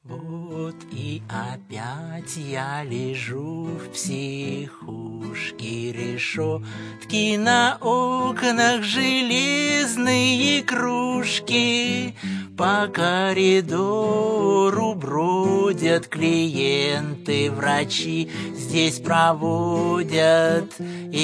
Вот и опять я лежу в психушке, решетки на окнах, железные кружки. По коридору бродят клиенты, врачи здесь проводят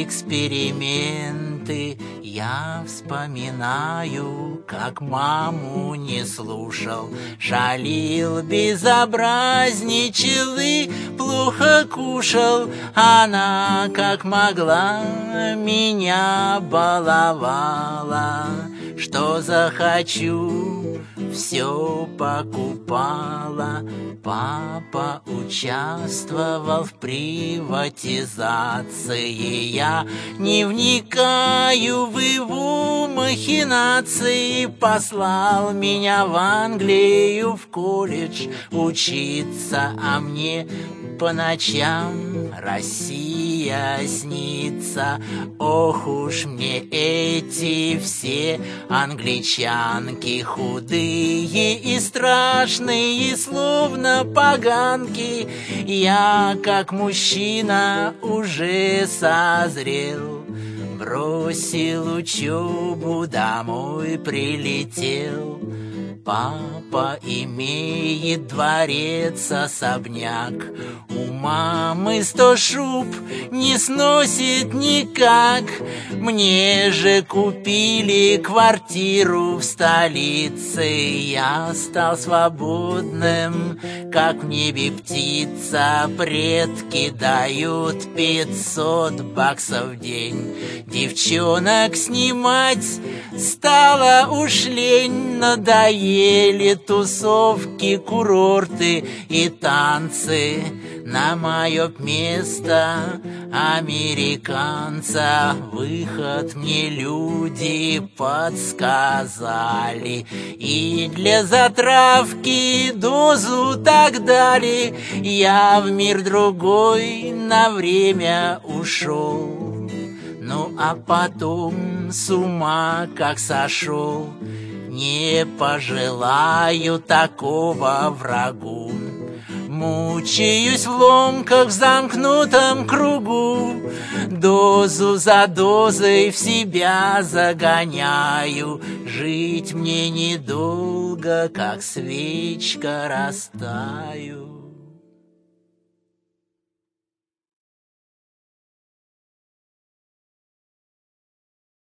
эксперименты. Я вспоминаю, как маму не слушал, шалил, безобразничал и плохо кушал. Она, как могла, меня баловала. Что захочу, все покупала. Папа участвовал в приватизации. Я не вникаю в его махинации. Послал меня в Англию в колледж учиться, а мне по ночам Россия снится. Ох уж мне эти все англичанки, худые и страшные, словно поганки. Я, как мужчина, уже созрел, бросил учебу, домой прилетел. Папа имеет дворец, особняк, у мамы 100 шуб, не сносит никак. Мне же купили квартиру в столице, я стал свободным, как в небе птица. Предки дают 500 баксов в день. Девчонок снимать стало уж лень, надоели тусовки, курорты и танцы. На мое место американца выход мне люди подсказали. И для затравки дозу так дали. Я в мир другой на время ушел. Ну а потом с ума как сошел. Не пожелаю такого врагу. Мучаюсь в ломках в замкнутом кругу. Дозу за дозой в себя загоняю. Жить мне недолго, как свечка растаю.